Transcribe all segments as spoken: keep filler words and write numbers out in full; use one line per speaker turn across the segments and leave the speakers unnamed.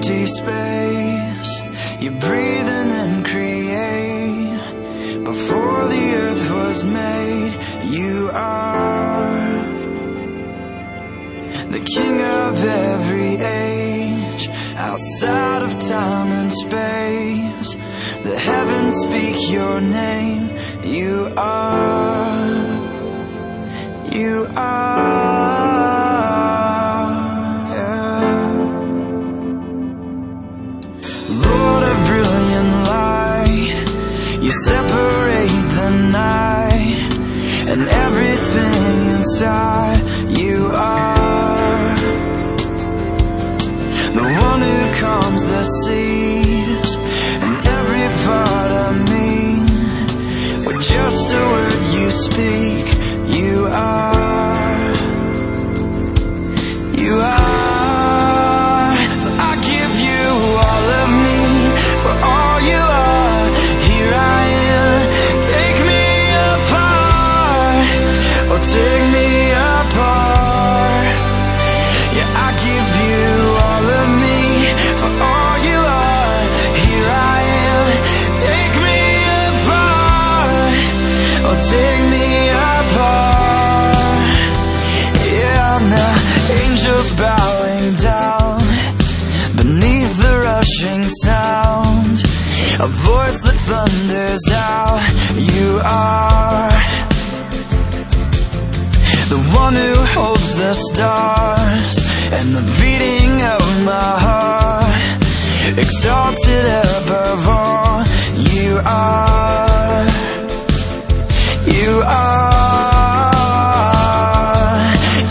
empty space. You breathe and then create. Before the earth was made, you are the king of every age. Outside of time and space, the heavens speak your name. You are, you are, yeah. Lord of brilliant light, you separate the night and everything inside. You are the one who calms the seas and every part of me. With just a word you speak, you are, you are. So I give you all of me for all you are. Here I am, take me apart, oh take me apart. Yeah, I give you all of me for all you are. Here I am, take me apart, oh take me apart. Yeah, now angels bowing down beneath the rushing sound, a voice that thunders out. You are the one who holds the stars and the beating of my heart, exalted above all. You are, you are,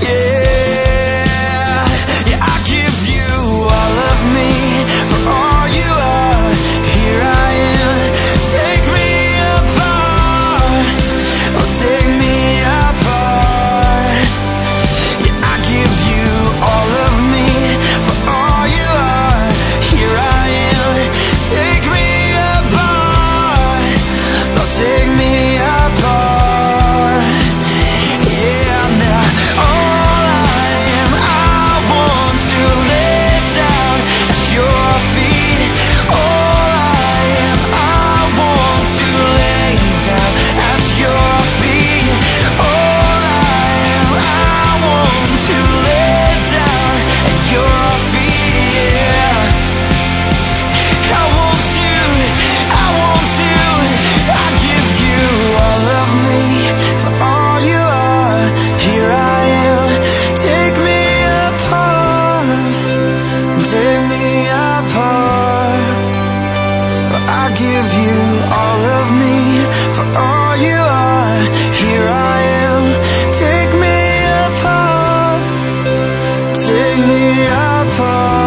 yeah. Yeah, I give you all of me for all you are. Here I am, take me apart, oh take me apart. Yeah, I give you all of me for all you are. Here I am, take me apart, oh take me apart. Yeah, now all I am, I want to lay down at your feet. All I am, I want to lay down at your feet. All I am, I want to lay down at your feet. Yeah, I want to, I want to, I give you all of me for all you are. Here I am, take me apart, take me apart. I give you all of me for all you are. Here I am, take me apart, take me apart.